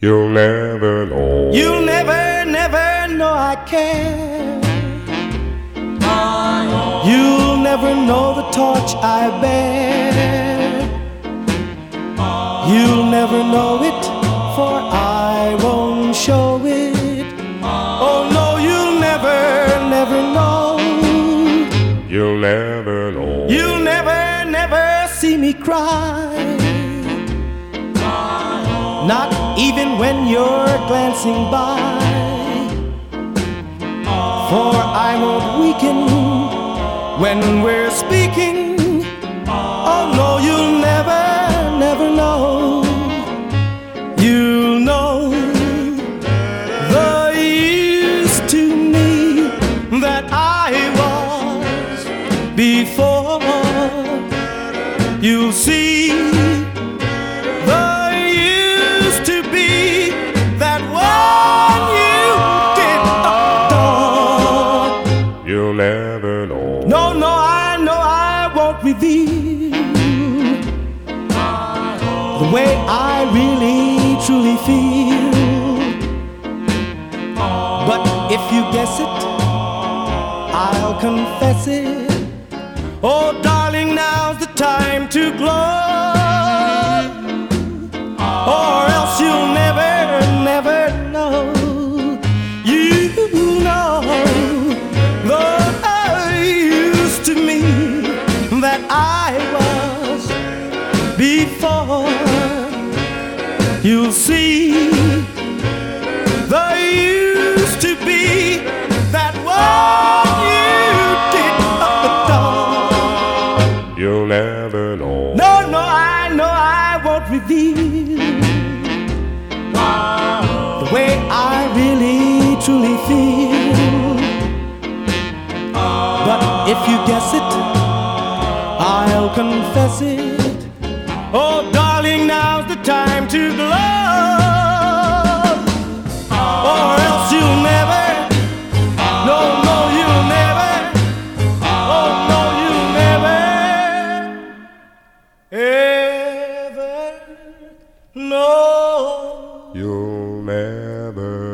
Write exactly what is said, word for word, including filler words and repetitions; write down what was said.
You'll never know. You'll never, never know I care. You'll never know the torch I bear. You'll never know it, for I won't show it. Oh no, you'll never, never know. You'll never know. You'll never, never see me cry. Not even when you're glancing by. For I won't weaken when we're speaking. Oh no, you'll never, never know. You'll know the use to me that I was before. You'll see the used to be that one you did adore. You'll never know. No, no, I know I won't reveal the way I really truly feel. But if you guess it, I'll confess it. Oh, darling, now's the time to glow. Or else you'll never, never know. You know the used to me that I was before. You'll see the used to be that one you did adore. You'll never know. No, no, I know I won't reveal the way I really truly feel. But if you guess it, I'll confess it. Oh, darling, now's the time to glow. Or else you'll never, no, no, you'll never, oh, no, you'll never, ever know. You'll never